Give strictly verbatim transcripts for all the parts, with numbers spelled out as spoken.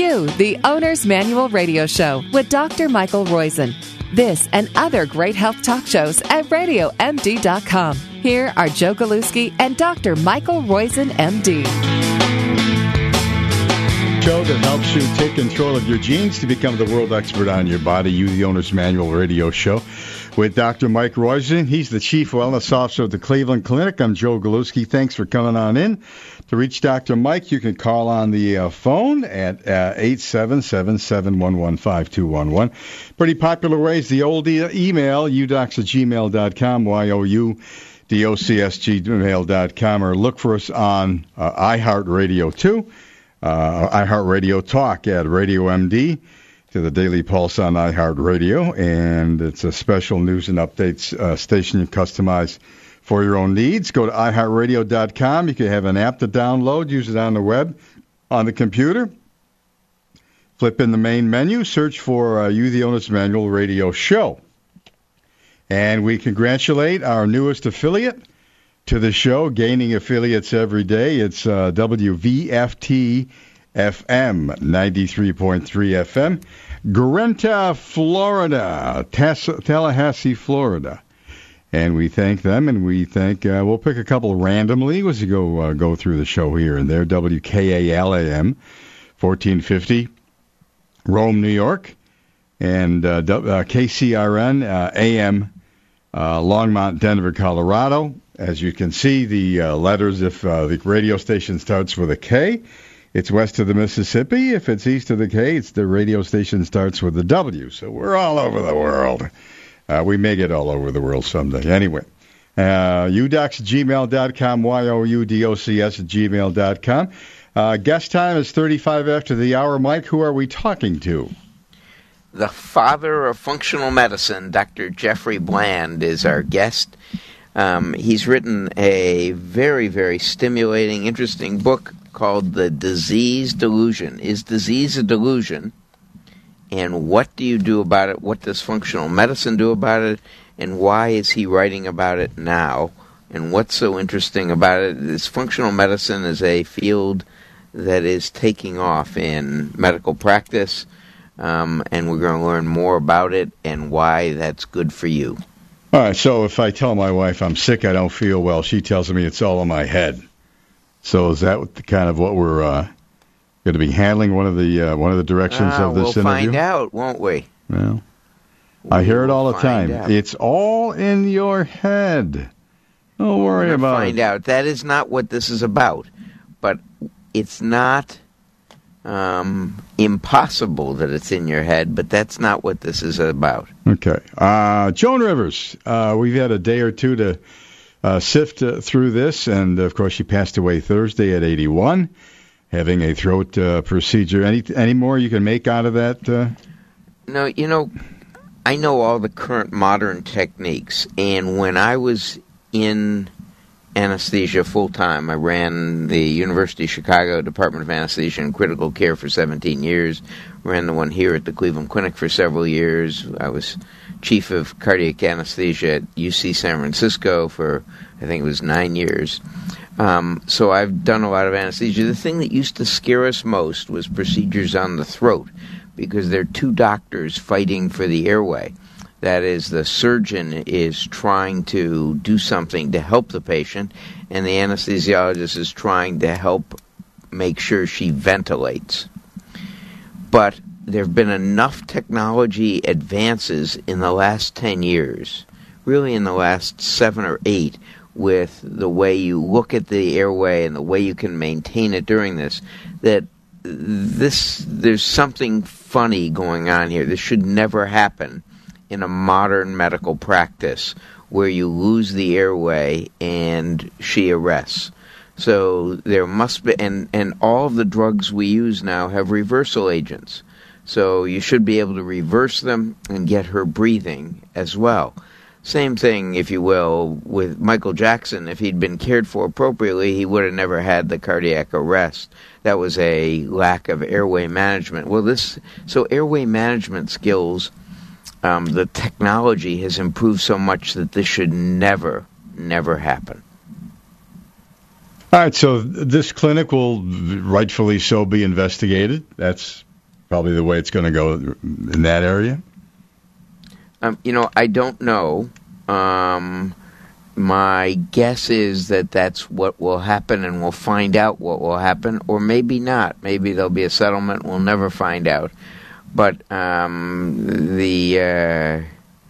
you the Owner's Manual Radio Show with Doctor Michael Roizen. This and other great health talk shows at radio m d dot com. Here are Joe Galuski and Doctor Michael Roizen, M D. Show that helps you take control of your genes to become the world expert on your body. You, the Owner's Manual Radio Show with Doctor Mike Roizen. He's the Chief Wellness Officer of the Cleveland Clinic. I'm Joe Galuski. Thanks for coming on in. To reach Doctor Mike, you can call on the uh, phone at uh, eight seven seven, seven one one, five two one one. Pretty popular ways. The old e- email, u docs at gmail dot com, Y O U D O C S gmail dot com, or look for us on uh, iHeartRadio too. Uh, iHeartRadio Talk at Radio M D to the Daily Pulse on iHeartRadio, and it's a special news and updates uh, station you customize for your own needs. Go to i heart radio dot com. You can have an app to download, use it on the web, on the computer. Flip in the main menu, search for uh, You, the Owner's Manual Radio Show. And we congratulate our newest affiliate to the show, gaining affiliates every day. It's uh, W V F T F M, ninety-three point three F M, Garenta, Florida, Tass- Tallahassee, Florida. And we thank them, and we thank, uh, we'll pick a couple randomly as you go uh, go through the show here and there. W K A L A M, fourteen fifty, Rome, New York, and uh, uh, K C R N, uh, A M, uh, Longmont, Denver, Colorado. As you can see, the uh, letters, if uh, the radio station starts with a K, it's west of the Mississippi. If it's east of the K, it's the radio station starts with a W. So we're all over the world. Uh, we may get all over the world someday. Anyway, uh, u docs at gmail dot com, Y O U D O C S at gmail dot com. Uh, guest time is thirty-five after the hour. Mike, who are we talking to? The father of functional medicine, Doctor Jeffrey Bland, is our guest. Um, he's written a very, very stimulating, interesting book called The Disease Delusion. Is disease a delusion? And what do you do about it? What does functional medicine do about it? And why is he writing about it now? And what's so interesting about it is functional medicine is a field that is taking off in medical practice, um, and we're going to learn more about it and why that's good for you. All right, so if I tell my wife I'm sick, I don't feel well, she tells me it's all in my head. So is that the kind of what we're uh, going to be handling? One of the uh, one of the directions uh, of this we'll interview. We'll find out, won't we? Well, we I hear it all the time. Out. It's all in your head. Don't worry we'll about find it. Find out. That is not what this is about. But it's not um, impossible that it's in your head, but that's not what this is about. Okay. Uh, Joan Rivers, uh, we've had a day or two to uh, sift uh, through this, and, of course, she passed away Thursday at eighty-one, having a throat uh, procedure. Any any more you can make out of that? Uh? No, you know, I know all the current modern techniques, and when I was in anesthesia full-time, I ran the University of Chicago Department of Anesthesia and Critical Care for seventeen years, ran the one here at the Cleveland Clinic for several years. I was chief of cardiac anesthesia at U C San Francisco for, I think it was nine years. Um, so I've done a lot of anesthesia. The thing that used to scare us most was procedures on the throat, because there are two doctors fighting for the airway. That is, the surgeon is trying to do something to help the patient, and the anesthesiologist is trying to help make sure she ventilates. But there have been enough technology advances in the last ten years, really in the last seven or eight, with the way you look at the airway and the way you can maintain it during this, that this there's something funny going on here. This should never happen in a modern medical practice where you lose the airway and she arrests. So there must be, and, and all of the drugs we use now have reversal agents. So you should be able to reverse them and get her breathing as well. Same thing, if you will, with Michael Jackson. If he'd been cared for appropriately, he would have never had the cardiac arrest. That was a lack of airway management. Well, this, so airway management skills, um, the technology has improved so much that this should never, never happen. All right, so this clinic will rightfully so be investigated. That's probably the way it's going to go in that area? Um, you know, I don't know. Um, my guess is that that's what will happen, and we'll find out what will happen, or maybe not. Maybe there'll be a settlement. We'll never find out. But um, the uh,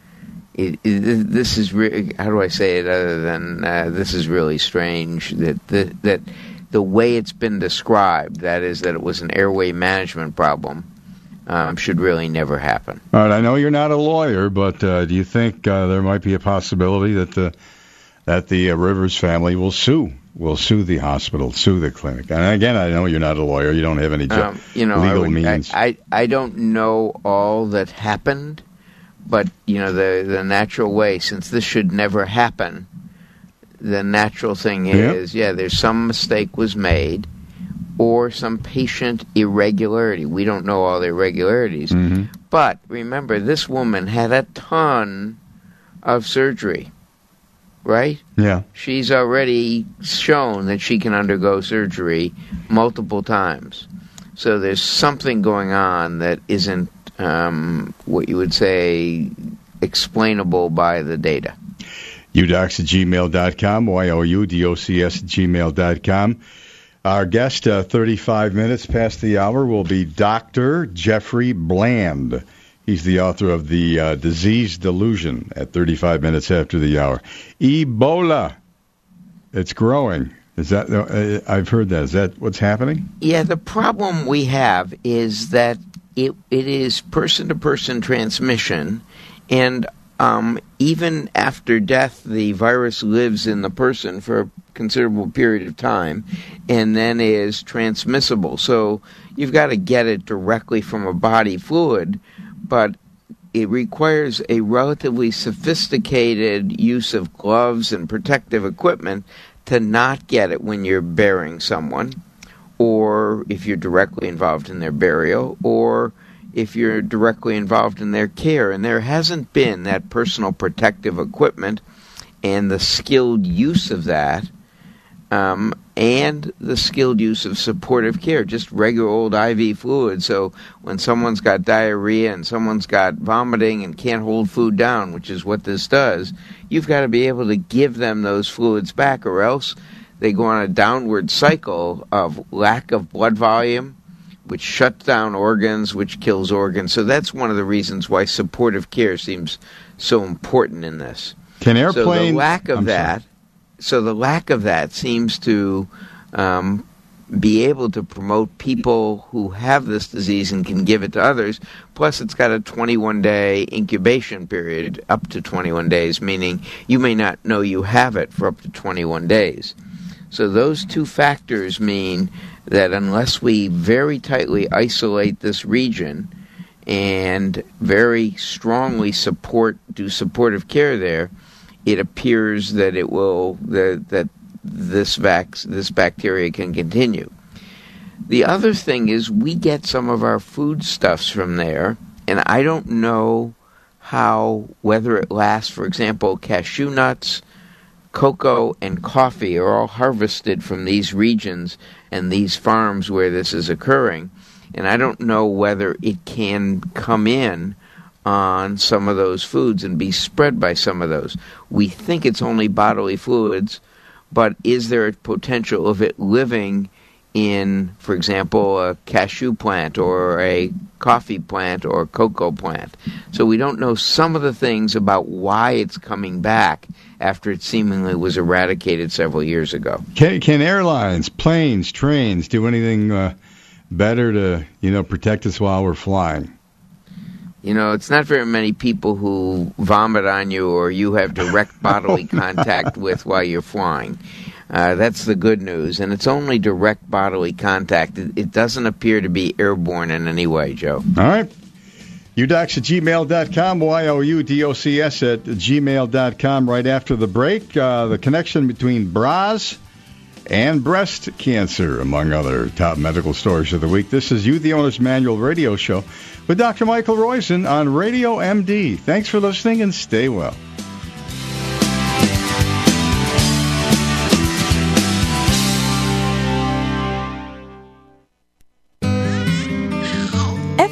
it, it, this is re- how do I say it other than uh, this is really strange that the, that the way it's been described, that is that it was an airway management problem, um, should really never happen. All right, I know you're not a lawyer, but uh, do you think uh, there might be a possibility that the that the uh, Rivers family will sue? Will sue the hospital, sue the clinic. And again, I know you're not a lawyer. You don't have any ju- um, you know, legal I would, means. I, I, I don't know all that happened, but, you know, the, the natural way, since this should never happen, the natural thing is, yeah, there's some mistake was made or some patient irregularity. We don't know all the irregularities. Mm-hmm. But remember, this woman had a ton of surgery. Right? Yeah. She's already shown that she can undergo surgery multiple times. So there's something going on that isn't um, what you would say explainable by the data. udocs at gmail dot com, Y O U D O C S at gmail dot com. Our guest, uh, thirty-five minutes past the hour, will be Doctor Jeffrey Bland. He's the author of The uh, Disease Delusion at thirty-five minutes after the hour. Ebola. It's growing. Is that? Uh, I've heard that. Is that what's happening? Yeah, the problem we have is that it it is person-to-person transmission, and um, even after death, the virus lives in the person for a considerable period of time, and then is transmissible. So you've got to get it directly from a body fluid, but it requires a relatively sophisticated use of gloves and protective equipment to not get it when you're burying someone, or if you're directly involved in their burial, or if you're directly involved in their care. And there hasn't been that personal protective equipment and the skilled use of that, um, and the skilled use of supportive care, just regular old I V fluid. So when someone's got diarrhea and someone's got vomiting and can't hold food down, which is what this does, you've got to be able to give them those fluids back, or else they go on a downward cycle of lack of blood volume, which shuts down organs, which kills organs. So that's one of the reasons why supportive care seems so important in this. Can airplanes... So the lack of I'm that... sorry. So the lack of that seems to um, be able to promote people who have this disease and can give it to others. Plus, it's got a twenty-one day incubation period, up to twenty-one days, meaning you may not know you have it for up to twenty-one days. So those two factors mean that unless we very tightly isolate this region and very strongly support, do supportive care there, it appears that it will that, that this vac this bacteria can continue. The other thing is we get some of our foodstuffs from there, and I don't know how, whether it lasts. For example, cashew nuts, cocoa, and coffee are all harvested from these regions and these farms where this is occurring, and I don't know whether it can come in on some of those foods and be spread by some of those. We think it's only bodily fluids, but is there a potential of it living in, for example, a cashew plant or a coffee plant or a cocoa plant? So we don't know some of the things about why it's coming back after it seemingly was eradicated several years ago. Can, can airlines, planes, trains do anything uh, better to, you know, protect us while we're flying? You know, it's not very many people who vomit on you or you have direct bodily contact with while you're flying. Uh, that's the good news, and it's only direct bodily contact. It, it doesn't appear to be airborne in any way, Joe. All right. udocs at gmail dot com, Y O U D O C S at gmail dot com. Right after the break, uh, the connection between bras and breast cancer, among other top medical stories of the week. This is You, the Owner's Manual radio show with Doctor Michael Roizen on Radio M D. Thanks for listening and stay well.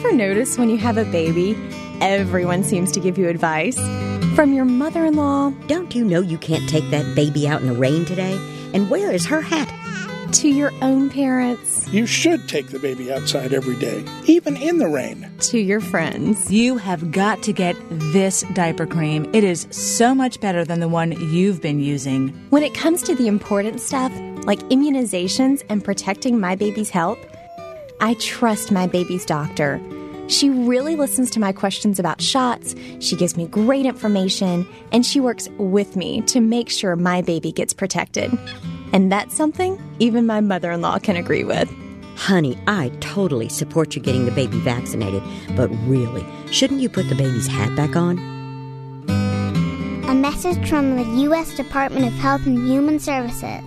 ever notice when you have a baby, everyone seems to give you advice? From your mother-in-law... Don't you know you can't take that baby out in the rain today? And where is her hat? To your own parents. You should take the baby outside every day, even in the rain. To your friends. You have got to get this diaper cream. It is so much better than the one you've been using. When it comes to the important stuff, like immunizations and protecting my baby's health, I trust my baby's doctor. She really listens to my questions about shots, she gives me great information, and she works with me to make sure my baby gets protected. And that's something even my mother-in-law can agree with. Honey, I totally support you getting the baby vaccinated, but really, shouldn't you put the baby's hat back on? A message from the U S Department of Health and Human Services.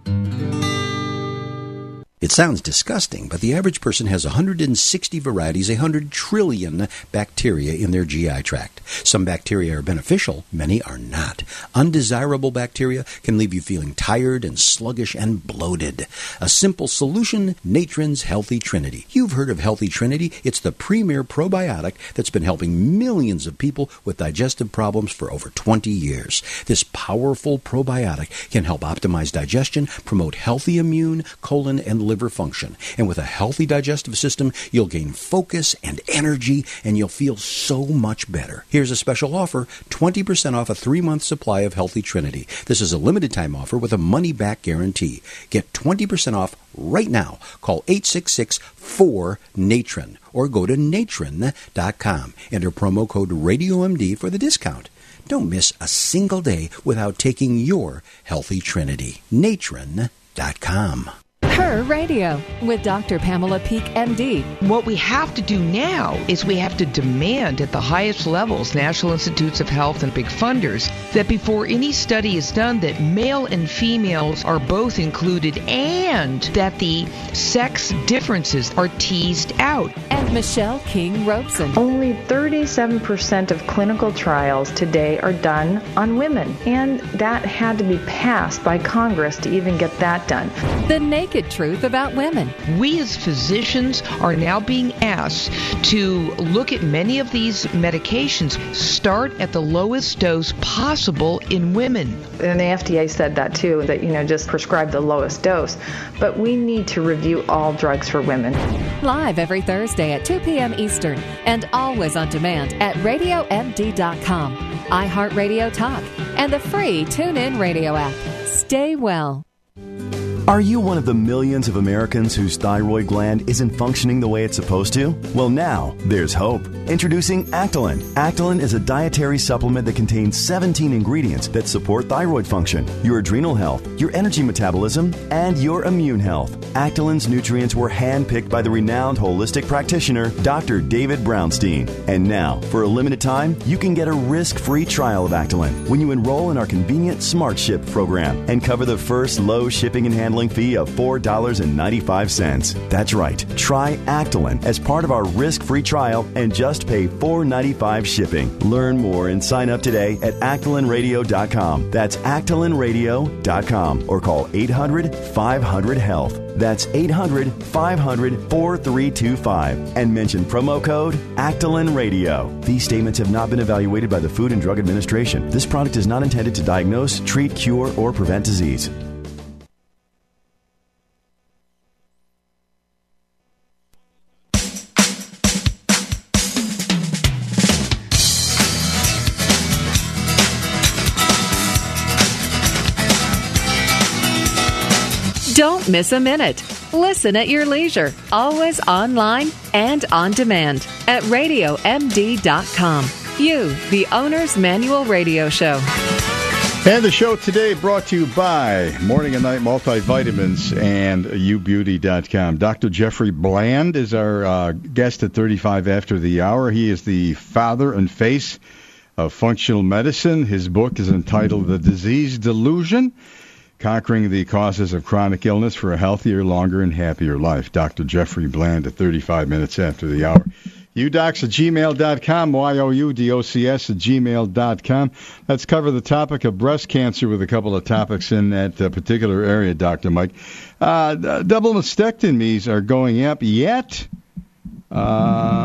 It sounds disgusting, but the average person has one hundred sixty varieties, one hundred trillion bacteria in their G I tract. Some bacteria are beneficial, many are not. Undesirable bacteria can leave you feeling tired and sluggish and bloated. A simple solution, Natron's Healthy Trinity. You've heard of Healthy Trinity. It's the premier probiotic that's been helping millions of people with digestive problems for over twenty years. This powerful probiotic can help optimize digestion, promote healthy immune, colon, and liver liver function. And with a healthy digestive system, you'll gain focus and energy, and you'll feel so much better. Here's a special offer, twenty percent off a three-month supply of Healthy Trinity. This is a limited-time offer with a money-back guarantee. Get twenty percent off right now. Call eight six six, four, Natron or go to natron dot com. Enter promo code RadioMD for the discount. Don't miss a single day without taking your Healthy Trinity. natron dot com. Her Radio with Doctor Pamela Peeke, M D. What we have to do now is we have to demand at the highest levels, National Institutes of Health and big funders, that before any study is done, that male and females are both included and that the sex differences are teased out. And Michelle King Robeson. Only thirty-seven percent of clinical trials today are done on women, and that had to be passed by Congress to even get that done. The Naked Truth about women. We as physicians are now being asked to look at many of these medications, start at the lowest dose possible in women. And the F D A said that too, that, you know, just prescribe the lowest dose. But we need to review all drugs for women. Live every Thursday at two p.m. Eastern and always on demand at radio m d dot com, iHeartRadio Talk, and the free TuneIn Radio app. Stay well. Are you one of the millions of Americans whose thyroid gland isn't functioning the way it's supposed to? Well, now there's hope. Introducing Actalin. Actalin is a dietary supplement that contains seventeen ingredients that support thyroid function, your adrenal health, your energy metabolism, and your immune health. Actalin's nutrients were handpicked by the renowned holistic practitioner, Doctor David Brownstein. And now, for a limited time, you can get a risk-free trial of Actalin when you enroll in our convenient Smart Ship program and cover the first low shipping and handling fee of four dollars and ninety-five cents. That's right. Try Actalin as part of our risk-free trial and just pay four dollars and ninety-five cents shipping. Learn more and sign up today at actalin radio dot com. That's actalin radio dot com or call eight hundred, five hundred, health. That's eight hundred, five hundred, four three two five and mention promo code Actalin Radio. These statements have not been evaluated by the Food and Drug Administration. This product is not intended to diagnose, treat, cure, or prevent disease. Don't miss a minute. Listen at your leisure, always online and on demand at radio m d dot com. You, the Owner's Manual Radio Show. And the show today brought to you by Morning and Night Multivitamins and u beauty dot com. Doctor Jeffrey Bland is our uh, guest at thirty-five after the hour. He is the father and face of functional medicine. His book is entitled The Disease Delusion: Conquering the Causes of Chronic Illness for a Healthier, Longer, and Happier Life. Doctor Jeffrey Bland at thirty-five minutes after the hour. u docs at gmail dot com, Y O U D O C S at gmail dot com. Let's cover the topic of breast cancer with a couple of topics in that uh, particular area, Doctor Mike. Uh, double mastectomies are going up, yet uh,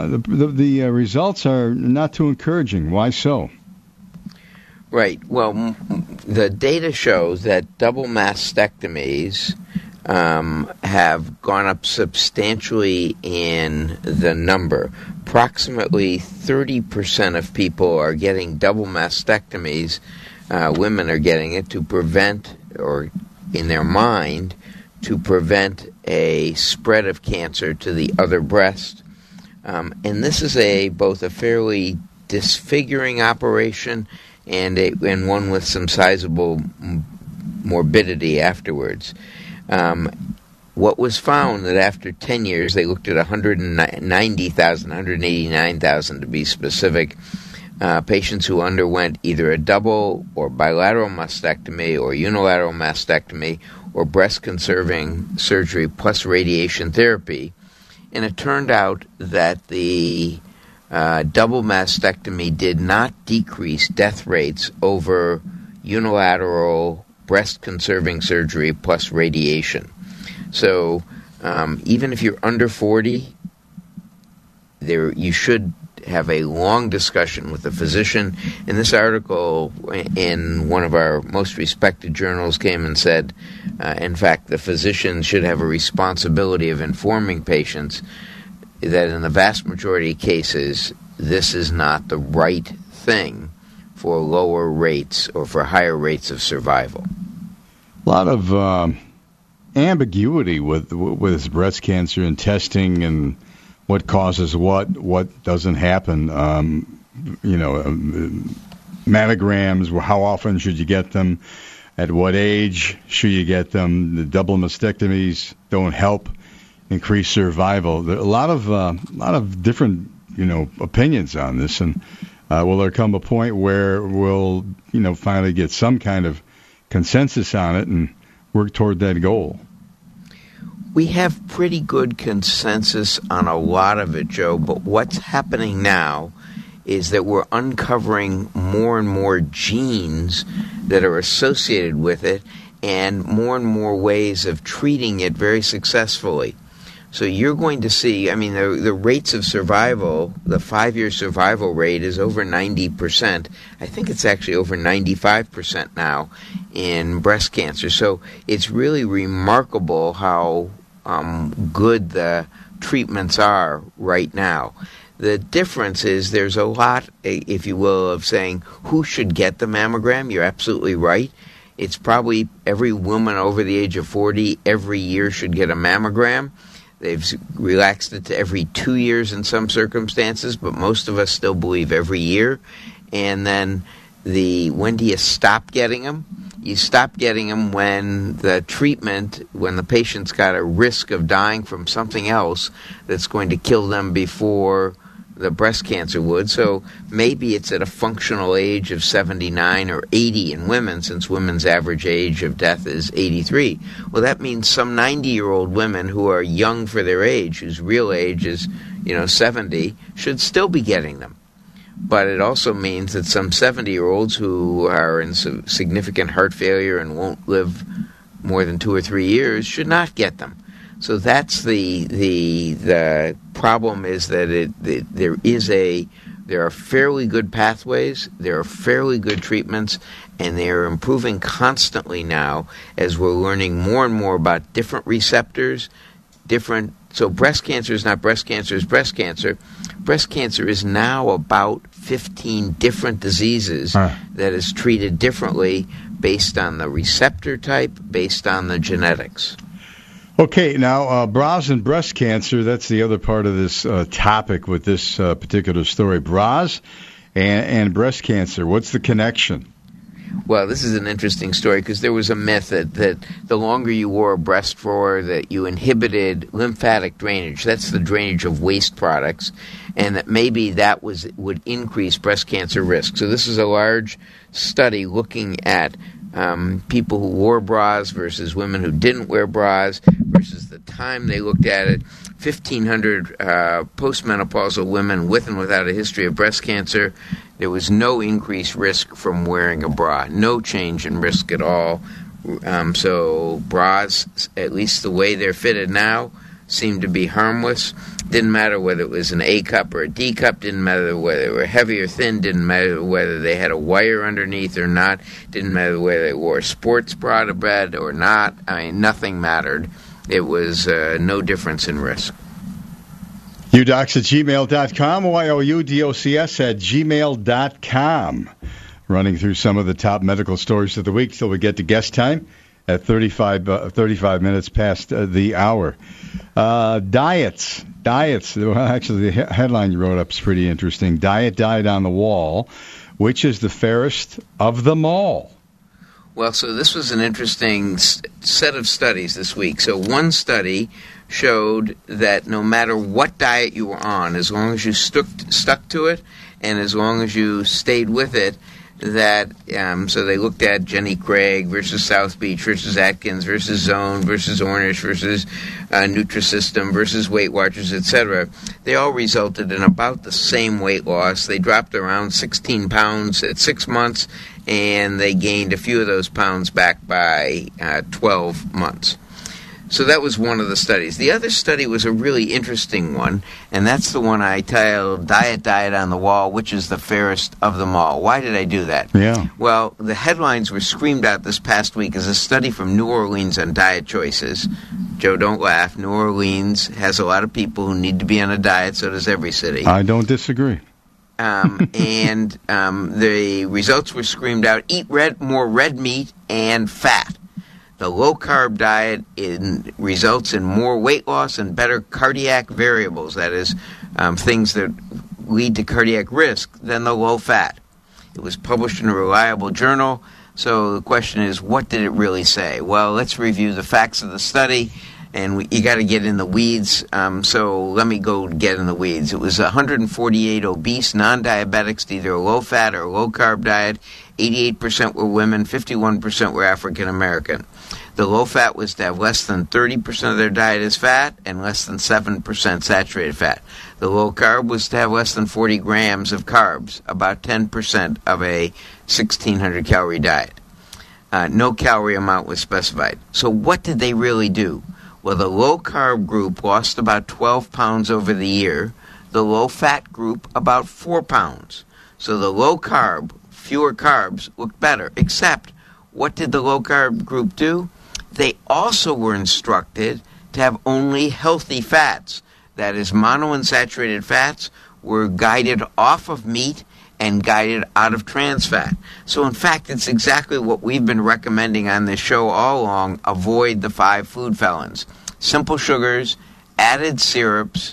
the the, the uh, results are not too encouraging. Why so? Right. Well, m- the data shows that double mastectomies um, have gone up substantially in the number. Approximately thirty percent of people are getting double mastectomies. Uh, women are getting it to prevent, or in their mind, to prevent a spread of cancer to the other breast. Um, and this is a both a fairly disfiguring operation and, a, and one with some sizable m- morbidity afterwards. Um, what was found that after ten years, they looked at one hundred ninety thousand, one hundred eighty-nine thousand to be specific, uh, patients who underwent either a double or bilateral mastectomy or unilateral mastectomy or breast-conserving surgery plus radiation therapy. And it turned out that the uh, double mastectomy did not decrease death rates over unilateral breast-conserving surgery plus radiation. So um, even if you're under forty, there you should have a long discussion with a physician. In this article, in one of our most respected journals, came and said, uh, in fact, the physician should have a responsibility of informing patients that in the vast majority of cases, this is not the right thing for lower rates or for higher rates of survival. A lot of um, ambiguity with with breast cancer and testing and what causes what, what doesn't happen. Um, you know, um, mammograms, how often should you get them? At what age should you get them? The double mastectomies don't help increase survival. There are a lot of uh, a lot of different, you know, opinions on this, and uh, will there come a point where we'll, you know, finally get some kind of consensus on it and work toward that goal? We have pretty good consensus on a lot of it, Joe, but what's happening now is that we're uncovering more and more genes that are associated with it and more and more ways of treating it very successfully. So you're going to see, I mean, the, the rates of survival, the five-year survival rate is over ninety percent. I think it's actually over ninety-five percent now in breast cancer. So it's really remarkable how um, good the treatments are right now. The difference is there's a lot, if you will, of saying who should get the mammogram. You're absolutely right. It's probably every woman over the age of forty every year should get a mammogram. They've relaxed it to every two years in some circumstances, but most of us still believe every year. And then the when do you stop getting them? You stop getting them when the treatment, when the patient's got a risk of dying from something else that's going to kill them before the breast cancer would. So maybe it's at a functional age of seventy-nine or eighty in women, since women's average age of death is eighty-three. Well, that means some ninety-year-old women who are young for their age, whose real age is, you know, seventy, should still be getting them. But it also means that some seventy-year-olds who are in significant heart failure and won't live more than two or three years should not get them. So that's the the the problem, is that it, it there is a there are fairly good pathways, there are fairly good treatments, and they are improving constantly now as we're learning more and more about different receptors, different. So breast cancer is not breast cancer is breast cancer. Breast cancer is now about fifteen different diseases huh. that is treated differently based on the receptor type, based on the genetics. Okay, now, uh, bras and breast cancer, that's the other part of this uh, topic with this uh, particular story. Bras and, and breast cancer, what's the connection? Well, this is an interesting story because there was a myth that, that the longer you wore a breast for, that you inhibited lymphatic drainage. That's the drainage of waste products, and that maybe that was would increase breast cancer risk. So this is a large study looking at Um, people who wore bras versus women who didn't wear bras versus the time they looked at it. fifteen hundred uh, postmenopausal women with and without a history of breast cancer. There was no increased risk from wearing a bra, no change in risk at all. Um, so bras, at least the way they're fitted now, seemed to be harmless. Didn't matter whether it was an A cup or a D cup. Didn't matter whether they were heavy or thin. Didn't matter whether they had a wire underneath or not. Didn't matter whether they wore a sports bra to bed or not. I mean, nothing mattered. It was uh, no difference in risk. Udocs at gmail dot com, Y O U D O C S at gmail dot com. Running through some of the top medical stories of the week till we get to guest time at thirty-five, uh, thirty-five minutes past uh, the hour. Uh, diets. Diets. Well, actually, the he- headline you wrote up is pretty interesting. Diet diet on the wall. Which is the fairest of them all? Well, so this was an interesting s- set of studies this week. So one study showed that no matter what diet you were on, as long as you stuck stuck to it and as long as you stayed with it, that um, so they looked at Jenny Craig versus South Beach versus Atkins versus Zone versus Ornish versus uh, Nutrisystem versus Weight Watchers, et cetera. They all resulted in about the same weight loss. They dropped around sixteen pounds at six months, and they gained a few of those pounds back by uh, twelve months. So that was one of the studies. The other study was a really interesting one, and that's the one I titled Diet Diet on the Wall, which is the fairest of them all. Why did I do that? Yeah. Well, the headlines were screamed out this past week as a study from New Orleans on diet choices. Joe, don't laugh. New Orleans has a lot of people who need to be on a diet, so does every city. I don't disagree. Um, and um, the results were screamed out, eat red, more red meat and fat. The low-carb diet in, results in more weight loss and better cardiac variables, that is, um, things that lead to cardiac risk, than the low-fat. It was published in a reliable journal, so the question is, what did it really say? Well, let's review the facts of the study, and we, you got to get in the weeds, um, so let me go get in the weeds. It was one hundred forty-eight obese non-diabetics to either a low-fat or low-carb diet. eighty-eight percent were women, fifty-one percent were African-American. The low-fat was to have less than thirty percent of their diet as fat and less than seven percent saturated fat. The low-carb was to have less than forty grams of carbs, about ten percent of a sixteen hundred calorie diet. Uh, no calorie amount was specified. So what did they really do? Well, the low-carb group lost about twelve pounds over the year. The low-fat group about four pounds. So the low-carb, fewer carbs, looked better. Except, what did the low-carb group do? They also were instructed to have only healthy fats. That is, monounsaturated fats were guided off of meat and guided out of trans fat. So, in fact, it's exactly what we've been recommending on this show all along. Avoid the five food felons. Simple sugars, added syrups,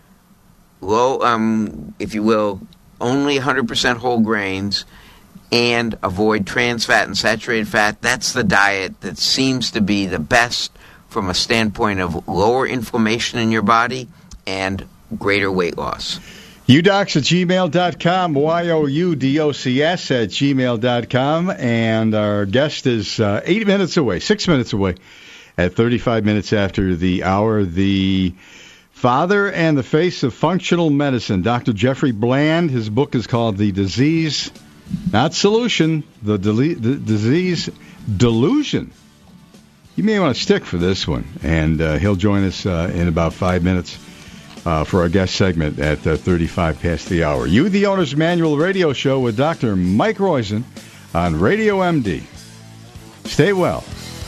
low, um, if you will, only one hundred percent whole grains, and avoid trans fat and saturated fat. That's the diet that seems to be the best from a standpoint of lower inflammation in your body and greater weight loss. Udocs at gmail dot com, Y O U D O C S at gmail dot com, and our guest is uh, eight minutes away, six minutes away, at thirty-five minutes after the hour, the father and the face of functional medicine, Doctor Jeffrey Bland. His book is called The Disease, Not Solution, The, Dele- the Disease Delusion. You may want to stick for this one, and uh, he'll join us uh, in about five minutes. Uh, for our guest segment at uh, thirty-five past the hour. You, the Owner's Manual radio show with Doctor Mike Roizen on Radio M D. Stay well.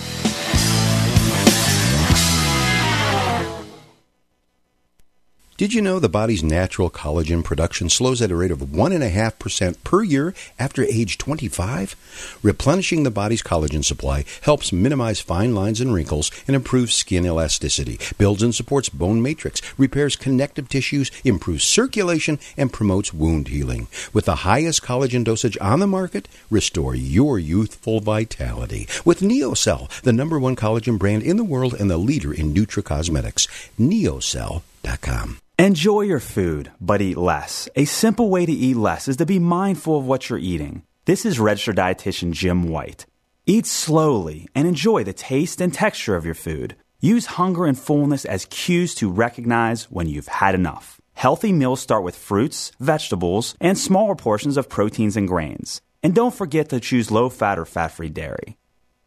Did you know the body's natural collagen production slows at a rate of one point five percent per year after age twenty-five? Replenishing the body's collagen supply helps minimize fine lines and wrinkles and improves skin elasticity, builds and supports bone matrix, repairs connective tissues, improves circulation, and promotes wound healing. With the highest collagen dosage on the market, restore your youthful vitality. With NeoCell, the number one collagen brand in the world and the leader in nutracosmetics. Neocell dot com. Enjoy your food, but eat less. A simple way to eat less is to be mindful of what you're eating. This is registered dietitian Jim White. Eat slowly and enjoy the taste and texture of your food. Use hunger and fullness as cues to recognize when you've had enough. Healthy meals start with fruits, vegetables, and smaller portions of proteins and grains. And don't forget to choose low-fat or fat-free dairy.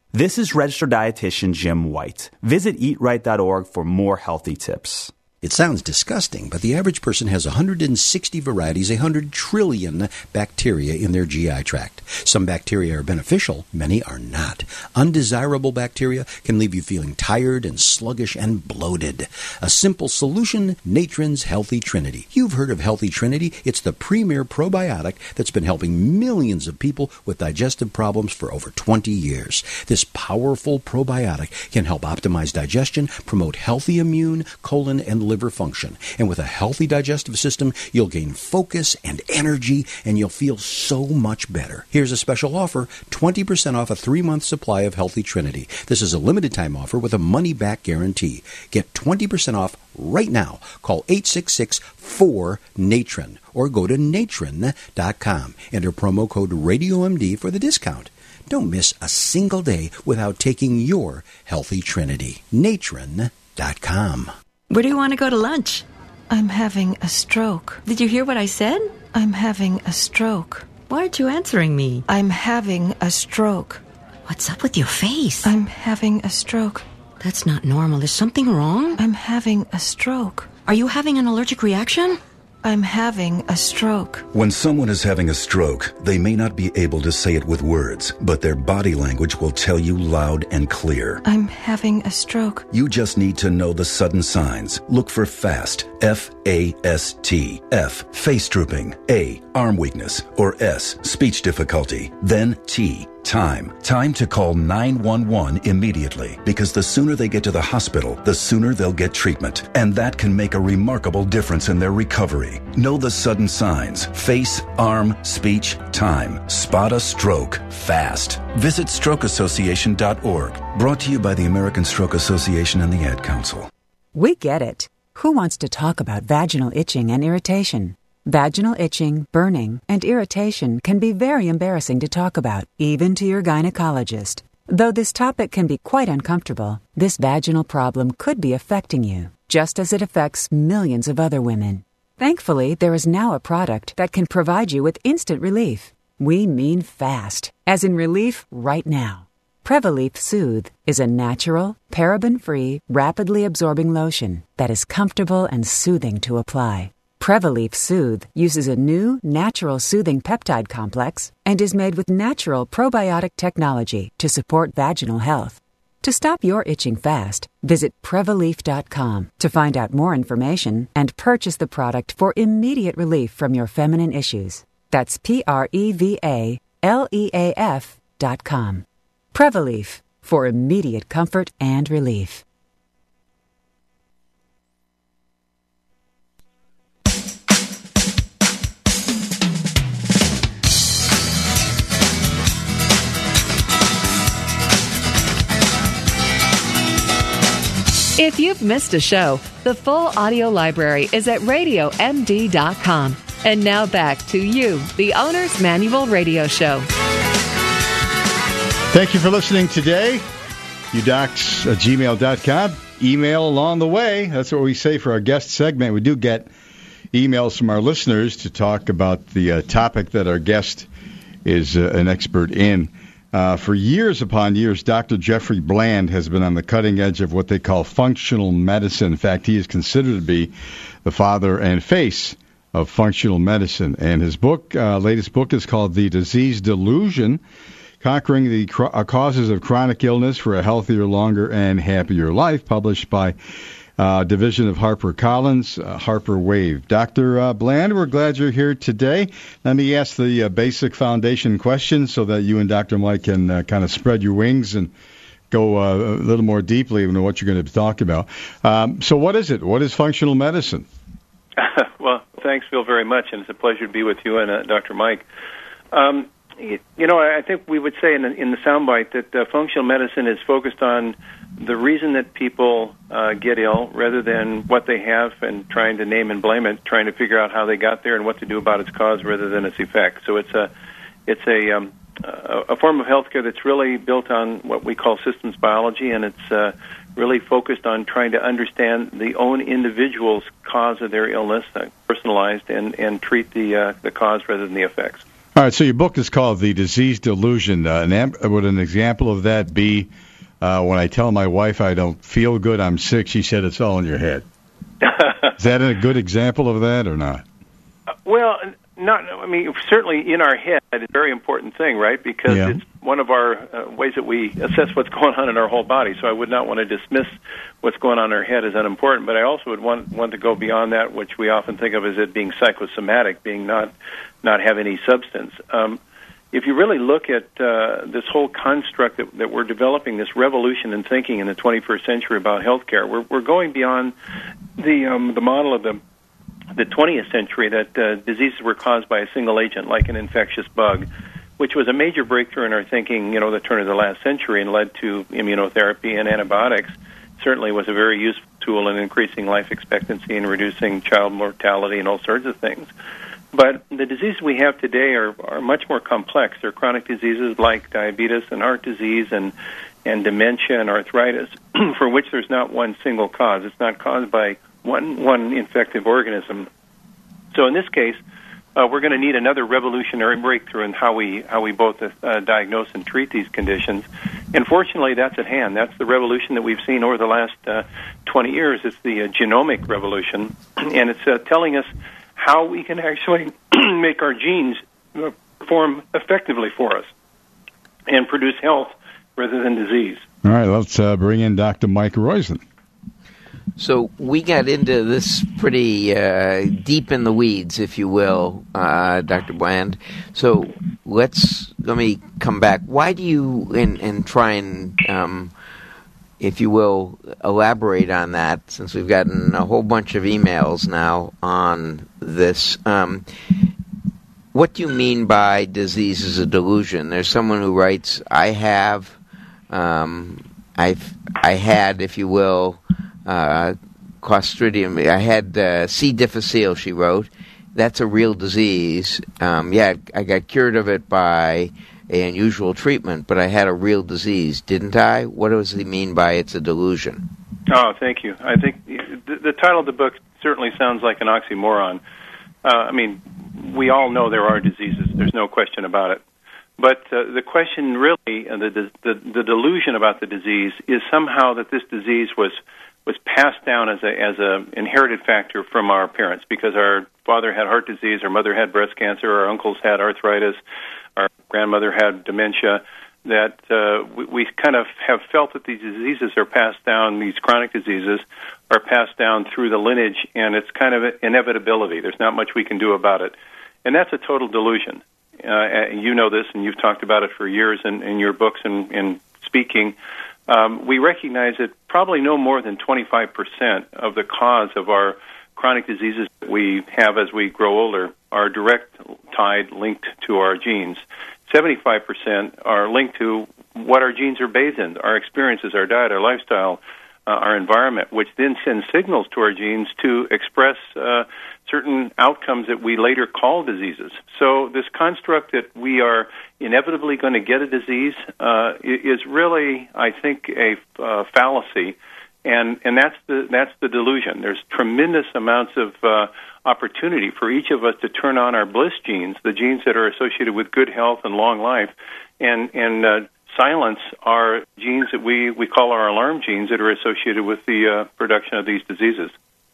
This is registered dietitian Jim White. Visit eat right dot org for more healthy tips. It sounds disgusting, but the average person has one hundred sixty varieties, one hundred trillion bacteria in their G I tract. Some bacteria are beneficial, many are not. Undesirable bacteria can leave you feeling tired and sluggish and bloated. A simple solution, Natron's Healthy Trinity. You've heard of Healthy Trinity. It's the premier probiotic that's been helping millions of people with digestive problems for over twenty years. This powerful probiotic can help optimize digestion, promote healthy immune, colon, and liver function. And with a healthy digestive system, you'll gain focus and energy, and you'll feel so much better. Here's a special offer, twenty percent off a three-month supply of Healthy Trinity. This is a limited-time offer with a money-back guarantee. Get twenty percent off right now. Call eight six six, four, Natron or go to natron dot com. Enter promo code Radio M D for the discount. Don't miss a single day without taking your Healthy Trinity. natron dot com. Where do you want to go to lunch? I'm having a stroke. Did you hear what I said? I'm having a stroke. Why aren't you answering me? I'm having a stroke. What's up with your face? I'm having a stroke. That's not normal. Is something wrong? I'm having a stroke. Are you having an allergic reaction? I'm having a stroke. When someone is having a stroke, they may not be able to say it with words, but their body language will tell you loud and clear. I'm having a stroke. You just need to know the sudden signs. Look for FAST, F A S T. F, face drooping. A, arm weakness. Or S, speech difficulty. Then T, time. Time to call nine one one immediately, because the sooner they get to the hospital, the sooner they'll get treatment. And that can make a remarkable difference in their recovery. Know the sudden signs. Face, arm, speech, time. Spot a stroke fast. Visit stroke association dot org. Brought to you by the American Stroke Association and the Ad Council. We get it. Who wants to talk about vaginal itching and irritation? Vaginal itching, burning, and irritation can be very embarrassing to talk about, even to your gynecologist. Though this topic can be quite uncomfortable, this vaginal problem could be affecting you, just as it affects millions of other women. Thankfully, there is now a product that can provide you with instant relief. We mean fast, as in relief right now. Prevaleaf Soothe is a natural, paraben-free, rapidly absorbing lotion that is comfortable and soothing to apply. Prevaleaf Soothe uses a new, natural soothing peptide complex and is made with natural probiotic technology to support vaginal health. To stop your itching fast, visit Prevaleaf dot com to find out more information and purchase the product for immediate relief from your feminine issues. That's P R E V A L E A F dot com. Prevaleaf, for immediate comfort and relief. If you've missed a show, the full audio library is at radio m d dot com. And now back to you, the Owner's Manual Radio Show. Thank you for listening today. u docs at gmail dot com. Email along the way. That's what we say for our guest segment. We do get emails from our listeners to talk about the uh, topic that our guest is uh, an expert in. Uh, for years upon years, Doctor Jeffrey Bland has been on the cutting edge of what they call functional medicine. In fact, he is considered to be the father and face of functional medicine. And his book, uh, latest book, is called The Disease Delusion: Conquering the Cro- uh, Causes of Chronic Illness for a Healthier, Longer, and Happier Life, published by uh, Division of HarperCollins, uh, Harper Wave. Doctor Uh, Bland, we're glad you're here today. Let me ask the uh, basic foundation question so that you and Doctor Mike can uh, kind of spread your wings and go uh, a little more deeply into what you're going to talk about. Um, so what is it? What is functional medicine? Well, thanks, Phil, very much, and it's a pleasure to be with you and uh, Doctor Mike. Um, you, you know, I think we would say in the, in the soundbite that uh, functional medicine is focused on the reason that people uh, get ill rather than what they have and trying to name and blame it, trying to figure out how they got there and what to do about its cause rather than its effect. So it's a it's a um, a form of healthcare that's really built on what we call systems biology, and it's uh, really focused on trying to understand the own individual's cause of their illness, uh, personalized, and, and treat the uh, the cause rather than the effects. All right, so your book is called The Disease Delusion. Uh, an am- would an example of that be uh, when I tell my wife I don't feel good, I'm sick, she said it's all in your head? Is that a good example of that or not? Uh, well, not. I mean, certainly in our head is a very important thing, right? Because Yeah. it's one of our uh, ways that we assess what's going on in our whole body. So I would not want to dismiss what's going on in our head as unimportant, but I also would want want to go beyond that, which we often think of as it being psychosomatic, being not not have any substance. Um, if you really look at uh, this whole construct that, that we're developing, this revolution in thinking in the twenty-first century about healthcare, we're we're going beyond the um, the model of the the twentieth century that uh, diseases were caused by a single agent, like an infectious bug, which was a major breakthrough in our thinking, you know, the turn of the last century and led to immunotherapy and antibiotics. Certainly was a very useful tool in increasing life expectancy and reducing child mortality and all sorts of things. But the diseases we have today are, are much more complex. They're chronic diseases like diabetes and heart disease and, and dementia and arthritis, for which there's not one single cause. It's not caused by one one infective organism. So in this case, uh, we're going to need another revolutionary breakthrough in how we how we both uh, diagnose and treat these conditions. And fortunately, that's at hand. That's the revolution that we've seen over the last uh, twenty years. It's the uh, genomic revolution, and it's uh, telling us how we can actually make our genes perform effectively for us and produce health rather than disease. All right, let's uh, bring in Doctor Mike Roizen. So we got into this pretty uh, deep in the weeds, if you will, uh, Doctor Bland. So let's let me come back. Why do you and, and try and, um, if you will, elaborate on that? Since we've gotten a whole bunch of emails now on this. Um, what do you mean by disease is a delusion? There's someone who writes, "I have, um, I've, I had, if you will." Uh, Clostridium. I had uh, C. difficile, she wrote. That's a real disease. Um, yeah, I got cured of it by an unusual treatment, but I had a real disease, didn't I? What does he mean by it's a delusion? Oh, thank you. I think the, the title of the book certainly sounds like an oxymoron. Uh, I mean, we all know there are diseases. There's no question about it. But uh, the question really, uh, the, the, the delusion about the disease is somehow that this disease was was passed down as a as a inherited factor from our parents, because our father had heart disease, our mother had breast cancer, our uncles had arthritis, our grandmother had dementia, that uh, we, we kind of have felt that these diseases are passed down, these chronic diseases are passed down through the lineage, and it's kind of an inevitability. There's not much we can do about it. And that's a total delusion. Uh, you know this, and you've talked about it for years in, in your books and in speaking. Um, we recognize that probably no more than twenty-five percent of the cause of our chronic diseases that we have as we grow older are direct tied, linked to our genes. seventy-five percent are linked to what our genes are bathed in, our experiences, our diet, our lifestyle, uh, our environment, which then sends signals to our genes to express uh, certain outcomes that we later call diseases. So this construct that we are inevitably going to get a disease uh, is really, I think, a uh, fallacy, and and that's the that's the delusion. There's tremendous amounts of uh, opportunity for each of us to turn on our bliss genes, the genes that are associated with good health and long life, and and uh, silence our genes that we, we call our alarm genes that are associated with the uh, production of these diseases.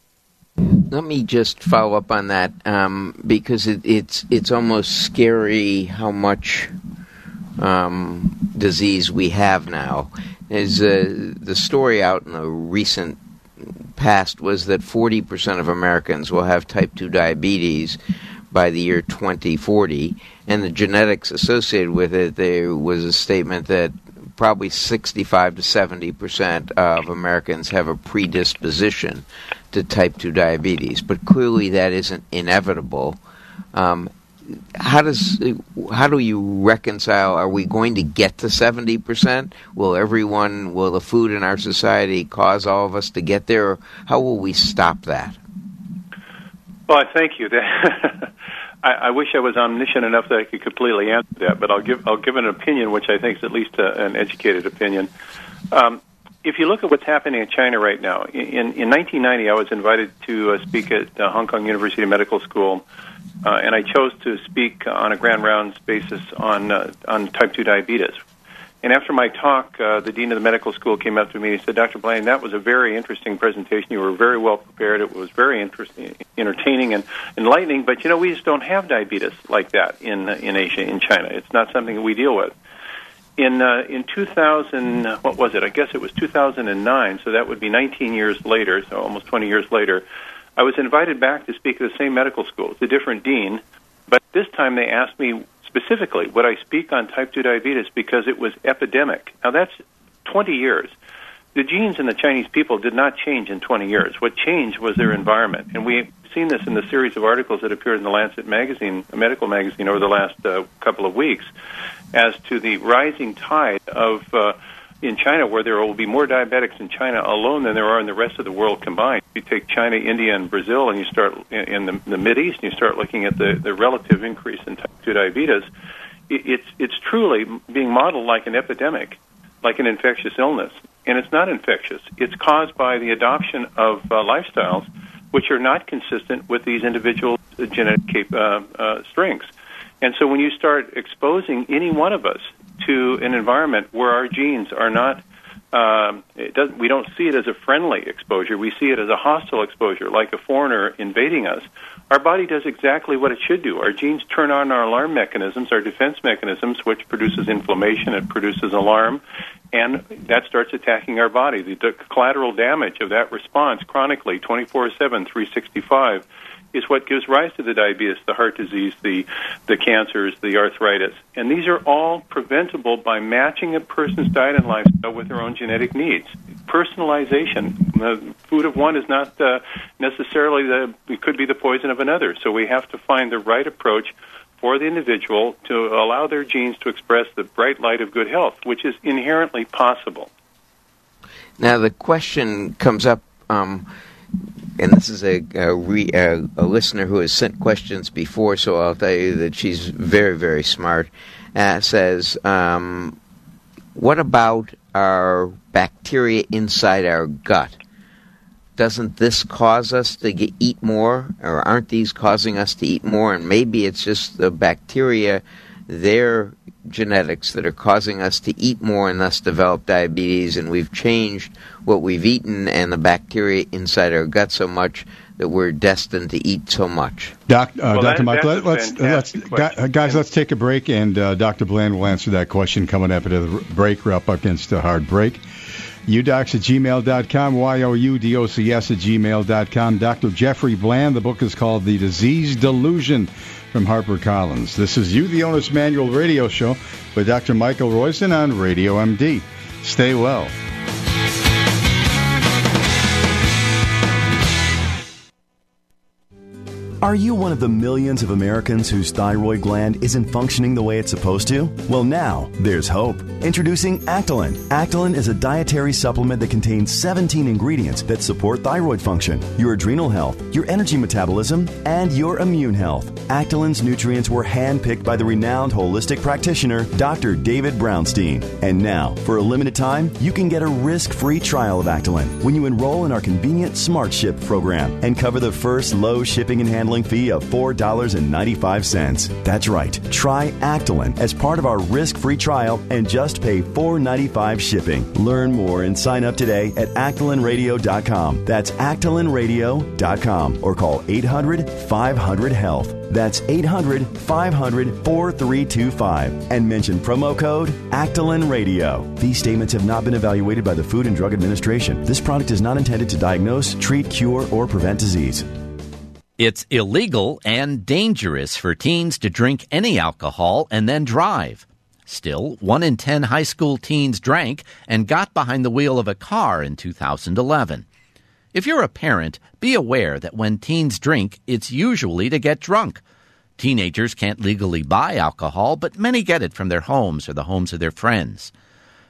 Let me just follow up on that, um, because it, it's it's almost scary how much um, disease we have now. Is uh, the story out in the recent past was that forty percent of Americans will have type two diabetes by the year twenty forty, and the genetics associated with it, there was a statement that probably sixty-five to seventy percent of Americans have a predisposition to type two diabetes, but clearly that isn't inevitable. Um, how does how do you reconcile? Are we going to get to seventy percent? Will everyone, will the food in our society cause all of us to get there? Or how will we stop that? Well, I thank you. I, I wish I was omniscient enough that I could completely answer that, but I'll give I'll give an opinion, which I think is at least a, an educated opinion. Um, if you look at what's happening in China right now, in, in nineteen ninety, I was invited to uh, speak at uh, Hong Kong University Medical School, uh, and I chose to speak on a grand rounds basis on uh, on type two diabetes. And after my talk, uh, the dean of the medical school came up to me and said, "Doctor Bland, that was a very interesting presentation. You were very well prepared. It was very interesting, entertaining, and enlightening. But you know, we just don't have diabetes like that in in Asia, in China. It's not something that we deal with." In uh, in two thousand, what was it? I guess it was two thousand nine. So that would be nineteen years later. So almost twenty years later, I was invited back to speak at the same medical school. It's a different dean, but this time they asked me specifically would I speak on type two diabetes because it was epidemic. Now that's twenty years. The genes in the Chinese people did not change in twenty years. What changed was their environment, and we've seen this in the series of articles that appeared in the Lancet magazine, a medical magazine, over the last uh, couple of weeks, as to the rising tide of uh, in China, where there will be more diabetics in China alone than there are in the rest of the world combined. You take China, India, and Brazil, and you start in, in the, the Mideast, and you start looking at the, the relative increase in type two diabetes. It, it's it's truly being modeled like an epidemic, like an infectious illness, and it's not infectious. It's caused by the adoption of uh, lifestyles which are not consistent with these individual genetic cap- uh, uh, strengths. And so when you start exposing any one of us to an environment where our genes are not, um, it doesn't, we don't see it as a friendly exposure. We see it as a hostile exposure, like a foreigner invading us. Our body does exactly what it should do. Our genes turn on our alarm mechanisms, our defense mechanisms, which produces inflammation, it produces alarm, and that starts attacking our body. The, the collateral damage of that response chronically, twenty-four seven, three sixty-five, is what gives rise to the diabetes, the heart disease, the, the cancers, the arthritis. And these are all preventable by matching a person's diet and lifestyle with their own genetic needs. Personalization. The food of one is not uh, necessarily the, it could be the poison of another. So we have to find the right approach for the individual to allow their genes to express the bright light of good health, which is inherently possible. Now the question comes up, um, and this is a, a, re, a, a listener who has sent questions before, so I'll tell you that she's very, very smart, uh, says, um, what about our bacteria inside our gut? Doesn't this cause us to get, eat more, or aren't these causing us to eat more? And maybe it's just the bacteria, their genetics, that are causing us to eat more and thus develop diabetes, and we've changed what we've eaten and the bacteria inside our gut so much that we're destined to eat so much. Doc, uh, well, Doctor that, Michael, that's let's, let's guys, guys, let's take a break, and uh, Doctor Bland will answer that question coming up at the break. We're up against a hard break. udocs at gmail dot com, Y O U D O C S at gmail dot com. Doctor Jeffrey Bland, the book is called The Disease Delusion from HarperCollins. This is You, the Owner's Manual radio show with Doctor Michael Roizen on Radio M D. Stay well. Are you one of the millions of Americans whose thyroid gland isn't functioning the way it's supposed to? Well, now there's hope. Introducing Actolin. Actolin is a dietary supplement that contains seventeen ingredients that support thyroid function, your adrenal health, your energy metabolism, and your immune health. Actolin's nutrients were handpicked by the renowned holistic practitioner, Doctor David Brownstein. And now, for a limited time, you can get a risk-free trial of Actolin when you enroll in our convenient Smart Ship program and cover the first low shipping and handling fee of four dollars and ninety-five cents. That's right. Try Actolin as part of our risk-free trial and just pay four dollars and ninety-five cents shipping. Learn more and sign up today at actolin radio dot com. That's actolin radio dot com or call eight hundred, five hundred, health. That's eight hundred, five hundred, four three two five and mention promo code Actolin Radio. These statements have not been evaluated by the Food and Drug Administration. This product is not intended to diagnose, treat, cure, or prevent disease. It's illegal and dangerous for teens to drink any alcohol and then drive. Still, one in ten high school teens drank and got behind the wheel of a car in two thousand eleven. If you're a parent, be aware that when teens drink, it's usually to get drunk. Teenagers can't legally buy alcohol, but many get it from their homes or the homes of their friends.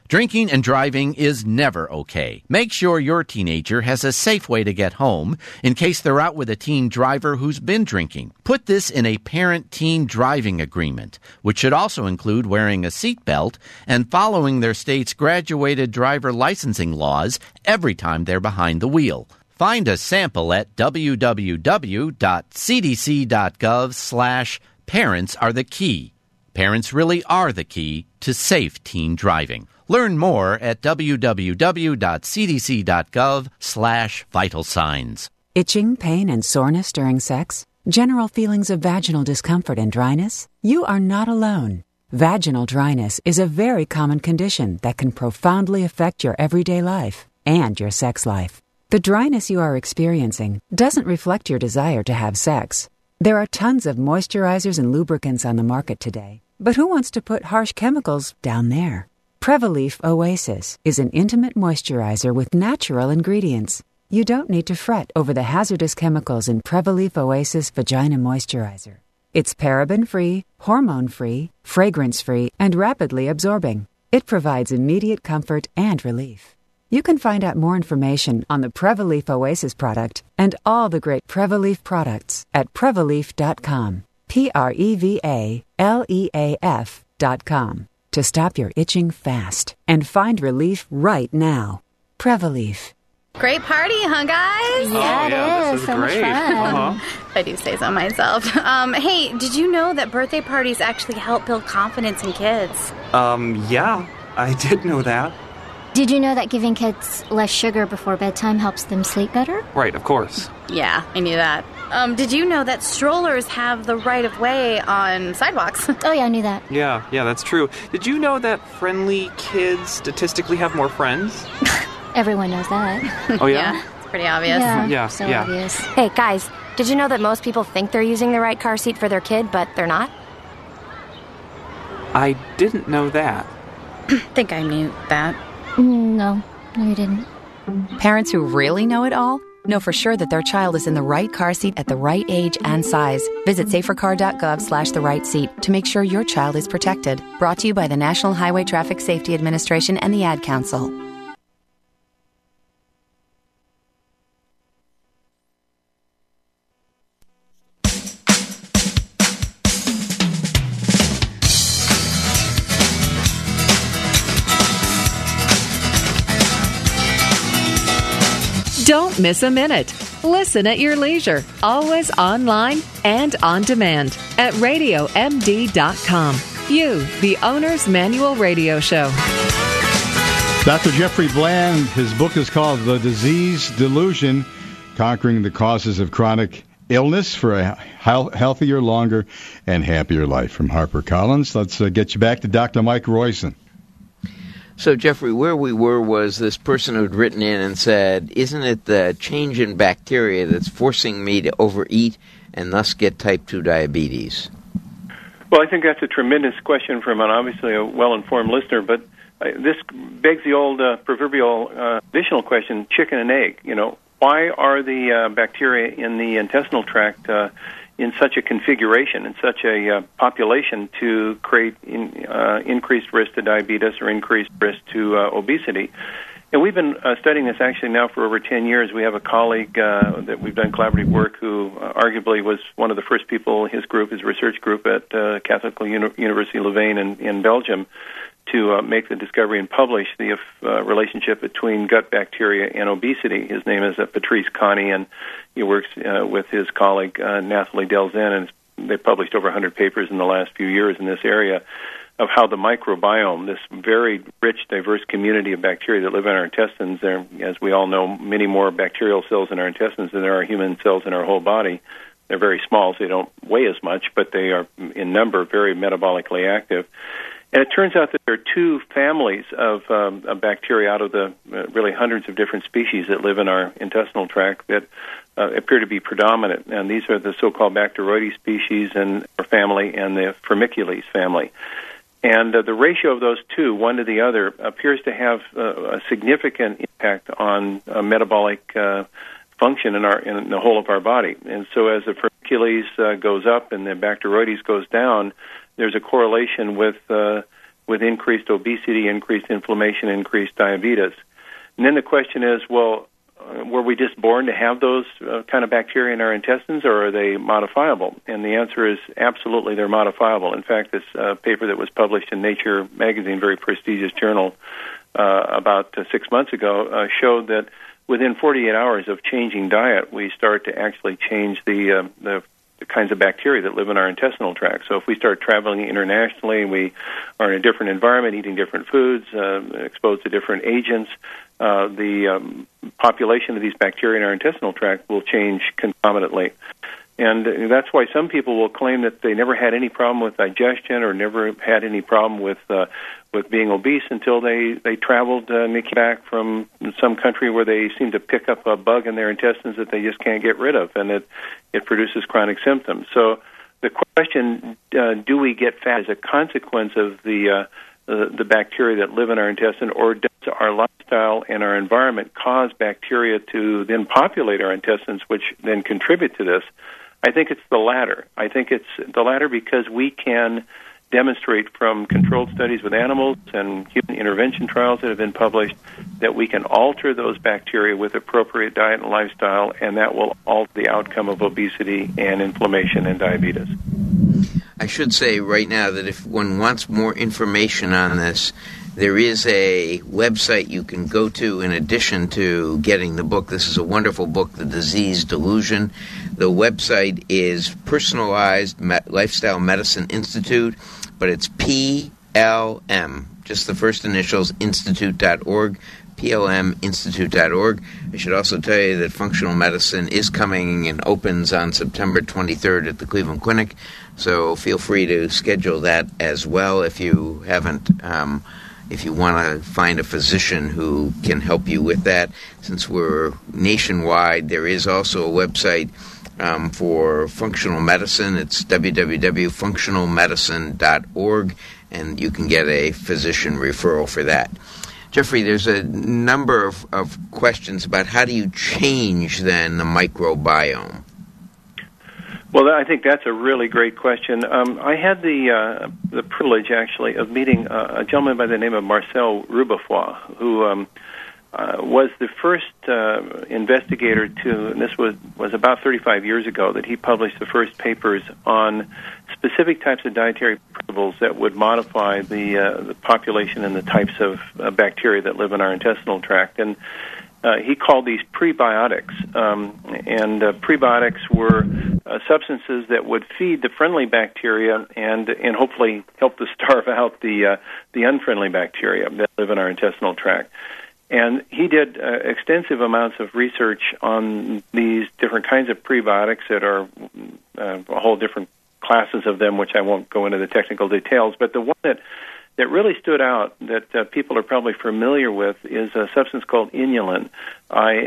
Drinking and driving is never okay. Make sure your teenager has a safe way to get home in case they're out with a teen driver who's been drinking. Put this in a parent-teen driving agreement, which should also include wearing a seatbelt and following their state's graduated driver licensing laws every time they're behind the wheel. Find a sample at w w w dot c d c dot gov slash parents are the key. Parents really are the key to safe teen driving. Learn more at w w w dot c d c dot gov slash vital signs. Itching, pain, and soreness during sex? General feelings of vaginal discomfort and dryness? You are not alone. Vaginal dryness is a very common condition that can profoundly affect your everyday life and your sex life. The dryness you are experiencing doesn't reflect your desire to have sex. There are tons of moisturizers and lubricants on the market today, but who wants to put harsh chemicals down there? Prevaleaf Oasis is an intimate moisturizer with natural ingredients. You don't need to fret over the hazardous chemicals in Prevaleaf Oasis Vagina Moisturizer. It's paraben-free, hormone-free, fragrance-free, and rapidly absorbing. It provides immediate comfort and relief. You can find out more information on the Prevaleaf Oasis product and all the great Prevaleaf products at prevaleaf dot com. P R E V A L E A F dot com. To stop your itching fast and find relief right now. Prevaleaf. Great party, huh, guys? Yeah, oh, yeah, it is. This is so great. Much fun. Uh-huh. I do say so myself. Um, hey, did you know that birthday parties actually help build confidence in kids? Um, yeah, I did know that. Did you know that giving kids less sugar before bedtime helps them sleep better? Right, of course. Yeah, I knew that. Um, did you know that strollers have the right of way on sidewalks? Oh, yeah, I knew that. Yeah, yeah, that's true. Did you know that friendly kids statistically have more friends? Everyone knows that. Oh, yeah? Yeah, it's pretty obvious. Yeah, yeah, so yeah. obvious. Hey, guys, did you know that most people think they're using the right car seat for their kid, but they're not? I didn't know that. I think I knew that. No, no, you didn't. Parents who really know it all know for sure that their child is in the right car seat at the right age and size. Visit safercar dot gov slash the right seat to make sure your child is protected. Brought to you by the National Highway Traffic Safety Administration and the Ad Council. Don't miss a minute. Listen at your leisure, always online and on demand at radio m d dot com. You, the Owner's Manual Radio Show. Doctor Jeffrey Bland, his book is called The Disease Delusion, Conquering the Causes of Chronic Illness for a Healthier, Longer, and Happier Life from HarperCollins. Let's uh, get you back to Doctor Mike Roizen. So, Jeffrey, where we were was this person who'd written in and said, isn't it the change in bacteria that's forcing me to overeat and thus get type two diabetes? Well, I think that's a tremendous question from an obviously a well-informed listener, but uh, this begs the old uh, proverbial uh, additional question, chicken and egg. You know, why are the uh, bacteria in the intestinal tract uh, in such a configuration, in such a uh, population to create in, uh, increased risk to diabetes or increased risk to uh, obesity? And we've been uh, studying this actually now for over ten years. We have a colleague uh, that we've done collaborative work who uh, arguably was one of the first people, his group, his research group at uh, Catholic Uni- University Louvain in, in Belgium, to uh, make the discovery and publish the uh, relationship between gut bacteria and obesity. His name is uh, Patrice Connie, and he works uh, with his colleague uh, Nathalie Delzin, and they published over one hundred papers in the last few years in this area of how the microbiome, this very rich, diverse community of bacteria that live in our intestines, there, as we all know, many more bacterial cells in our intestines than there are human cells in our whole body. They're very small, so they don't weigh as much, but they are, in number, very metabolically active. And it turns out that there are two families of, um, of bacteria out of the uh, really hundreds of different species that live in our intestinal tract that uh, appear to be predominant. And these are the so-called Bacteroides species and or family and the Firmicutes family. And uh, the ratio of those two, one to the other, appears to have uh, a significant impact on uh, metabolic uh, function in our in the whole of our body. And so as the Firmicutes uh, goes up and the Bacteroides goes down, there's a correlation with uh, with increased obesity, increased inflammation, increased diabetes. And then the question is, well, uh, were we just born to have those uh, kind of bacteria in our intestines, or are they modifiable? And the answer is absolutely they're modifiable. In fact, this uh, paper that was published in Nature magazine, very prestigious journal, uh, about uh, six months ago, uh, showed that within forty-eight hours of changing diet, we start to actually change the, uh, the the kinds of bacteria that live in our intestinal tract. So if we start traveling internationally, we are in a different environment, eating different foods, uh, exposed to different agents, uh, the um, population of these bacteria in our intestinal tract will change concomitantly. And that's why some people will claim that they never had any problem with digestion or never had any problem with uh, with being obese until they, they traveled uh, and they came back from some country where they seem to pick up a bug in their intestines that they just can't get rid of, and it, it produces chronic symptoms. So the question, uh, do we get fat as a consequence of the, uh, the the bacteria that live in our intestine, or does our lifestyle and our environment cause bacteria to then populate our intestines, which then contribute to this? I think it's the latter. I think it's the latter because we can demonstrate from controlled studies with animals and human intervention trials that have been published that we can alter those bacteria with appropriate diet and lifestyle, and that will alter the outcome of obesity and inflammation and diabetes. I should say right now that if one wants more information on this, there is a website you can go to in addition to getting the book. This is a wonderful book, The Disease Delusion. The website is Personalized Lifestyle Medicine Institute, but it's P L M, just the first initials, institute dot org, P L M institute dot org. I should also tell you that functional medicine is coming and opens on September twenty-third at the Cleveland Clinic, so feel free to schedule that as well if you haven't um, if you want to find a physician who can help you with that. Since we're nationwide, there is also a website um, for functional medicine. It's w w w dot functional medicine dot org, and you can get a physician referral for that. Jeffrey, there's a number of, of questions about how do you change, then, the microbiome? Well, I think that's a really great question. Um, I had the uh, the privilege, actually, of meeting uh, a gentleman by the name of Marcel Rubefoy, who um, uh, was the first uh, investigator to, and this was, was about thirty-five years ago, that he published the first papers on specific types of dietary principles that would modify the, uh, the population and the types of uh, bacteria that live in our intestinal tract. And Uh, he called these prebiotics, um, and uh, prebiotics were uh, substances that would feed the friendly bacteria and and hopefully help to starve out the uh, the unfriendly bacteria that live in our intestinal tract. And he did uh, extensive amounts of research on these different kinds of prebiotics that are uh, a whole different classes of them, which I won't go into the technical details. But the one that that really stood out that uh, people are probably familiar with is a substance called inulin, I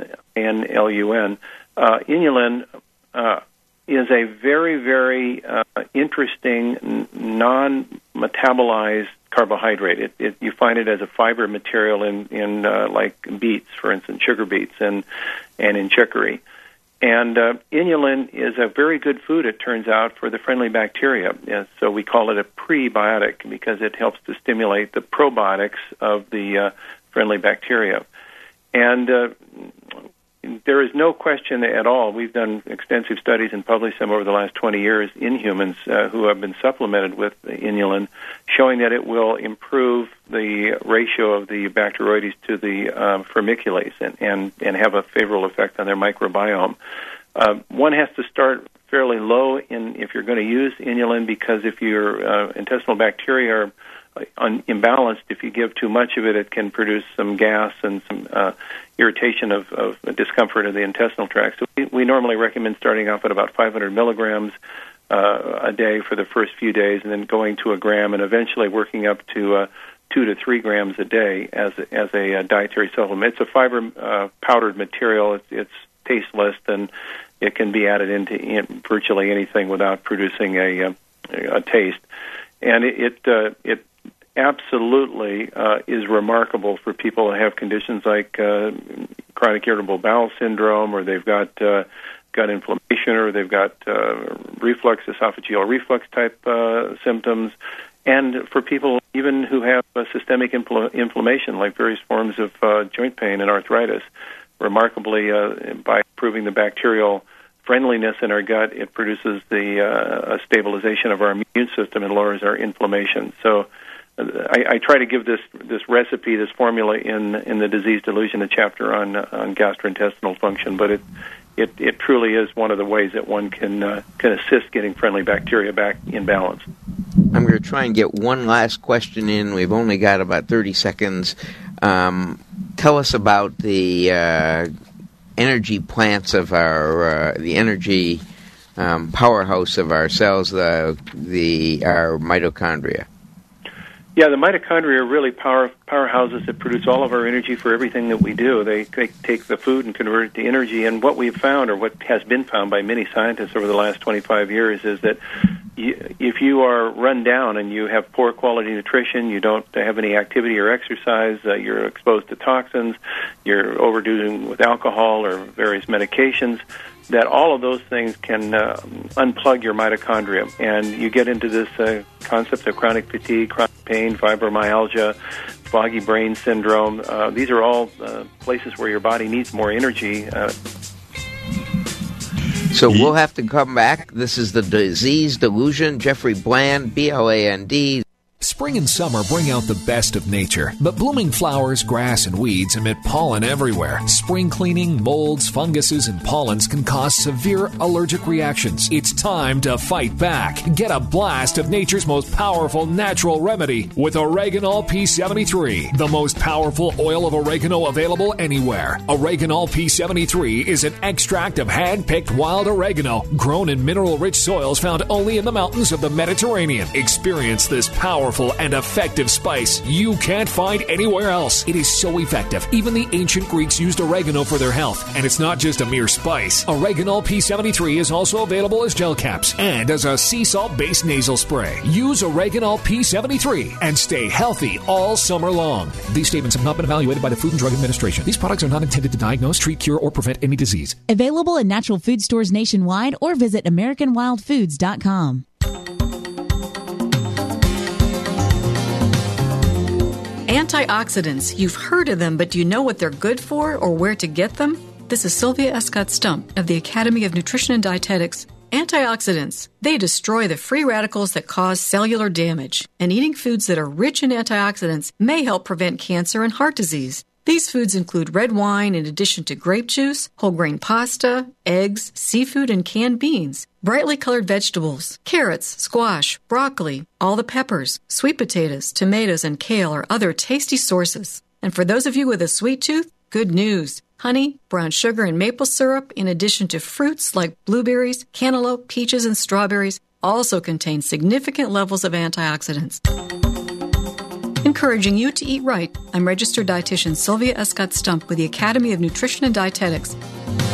N L U N. Uh, inulin uh, is a very, very uh, interesting n- non-metabolized carbohydrate. It, it, you find it as a fiber material in, in uh, like beets, for instance, sugar beets, and, and in chicory. And uh, inulin is a very good food, it turns out, for the friendly bacteria. And so we call it a prebiotic because it helps to stimulate the probiotics of the uh, friendly bacteria. And uh, there is no question at all. We've done extensive studies and published them over the last twenty years in humans uh, who have been supplemented with inulin, showing that it will improve the ratio of the Bacteroides to the um, Firmicutes and, and, and have a favorable effect on their microbiome. Uh, one has to start fairly low in if you're going to use inulin, because if your uh, intestinal bacteria are un- imbalanced, if you give too much of it, it can produce some gas and some uh, irritation of, of discomfort in the intestinal tract. So we, we normally recommend starting off at about five hundred milligrams uh, a day for the first few days, and then going to a gram, and eventually working up to uh, two to three grams a day as a, as a uh, dietary supplement. It's a fiber uh, powdered material. It's, it's tasteless, and it can be added into in virtually anything without producing a, a, a taste. And it it, uh, it absolutely uh, is remarkable for people that have conditions like uh, chronic irritable bowel syndrome, or they've got uh, gut inflammation, or they've got uh, reflux, esophageal reflux type uh, symptoms. and for people even who have uh, systemic infl- inflammation, like various forms of uh, joint pain and arthritis. Remarkably, uh, by improving the bacterial friendliness in our gut, it produces the uh, a stabilization of our immune system and lowers our inflammation. So uh, I, I try to give this this recipe, this formula in in the Disease Delusion, a chapter on on gastrointestinal function. But it it, it truly is one of the ways that one can uh, can assist getting friendly bacteria back in balance. I'm going to try and get one last question in. We've only got about thirty seconds. Um, tell us about the uh, energy plants of our, uh, the energy um, powerhouse of our cells, the, the our mitochondria. Yeah, the mitochondria are really power powerhouses that produce all of our energy for everything that we do. They, they take the food and convert it to energy, and what we've found, or what has been found by many scientists over the last twenty-five years, is that you, if you are run down and you have poor quality nutrition, you don't have any activity or exercise, uh, you're exposed to toxins, you're overdoing with alcohol or various medications, that all of those things can uh, unplug your mitochondria, and you get into this uh, concept of chronic fatigue, chronic pain, fibromyalgia, foggy brain syndrome. Uh, these are all uh, places where your body needs more energy. Uh, so we'll have to come back. This is the Disease Delusion. Jeffrey Bland, B L A N D. Spring and summer bring out the best of nature, but blooming flowers, grass, and weeds emit pollen everywhere. Spring cleaning, molds, funguses, and pollens can cause severe allergic reactions. It's time to fight back. Get a blast of nature's most powerful natural remedy with Oreganol P seventy-three, the most powerful oil of oregano available anywhere. Oreganol P seventy-three is an extract of hand-picked wild oregano grown in mineral-rich soils found only in the mountains of the Mediterranean. Experience this powerful and effective spice you can't find anywhere else. It is so effective. Even the ancient Greeks used oregano for their health, and it's not just a mere spice. Oreganol P seventy-three is also available as gel caps and as a sea salt-based nasal spray. Use Oreganol P seventy-three and stay healthy all summer long. These statements have not been evaluated by the Food and Drug Administration. These products are not intended to diagnose, treat, cure, or prevent any disease. Available in natural food stores nationwide or visit American Wild Foods dot com. Antioxidants. You've heard of them, but do you know what they're good for or where to get them? This is Sylvia Escott Stump of the Academy of Nutrition and Dietetics. Antioxidants. They destroy the free radicals that cause cellular damage, and eating foods that are rich in antioxidants may help prevent cancer and heart disease. These foods include red wine in addition to grape juice, whole grain pasta, eggs, seafood, and canned beans, brightly colored vegetables, carrots, squash, broccoli, all the peppers, sweet potatoes, tomatoes, and kale are other tasty sources. And for those of you with a sweet tooth, good news. Honey, brown sugar, and maple syrup, in addition to fruits like blueberries, cantaloupe, peaches, and strawberries, also contain significant levels of antioxidants. Encouraging you to eat right, I'm registered dietitian Sylvia Escott Stump with the Academy of Nutrition and Dietetics.